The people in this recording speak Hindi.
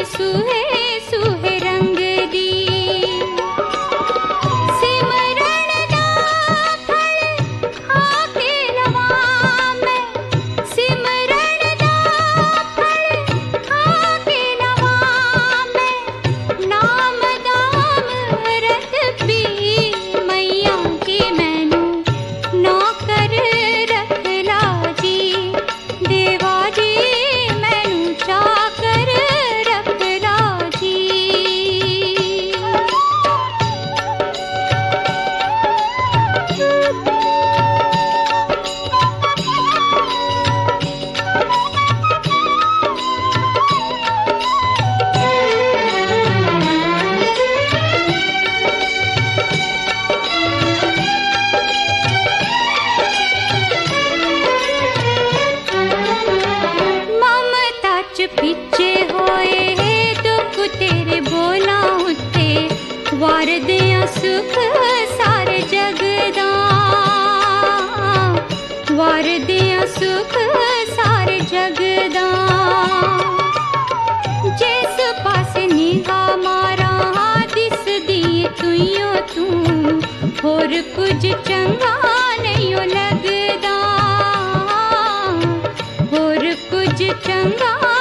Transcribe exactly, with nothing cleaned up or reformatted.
सूहे सूहे रंग दी सिमरन दा फल खा के लवा मैं सिमरन दा फल खा के लवा मैं नाम दाम रत पी मैया के मैनू नौकर रख ला जी देवा जी मैनू चाकर रख ला जी। ममता च पिछे होए दुख तेरे बोला उत्ते वार दिया सुख सारे जग दा वार दिया सुख सारे जग दा जिस पासे निगाह मारा दिस दी तुइयो तू होर कुछ चंगा नहीं लगदा होर कुछ चंगा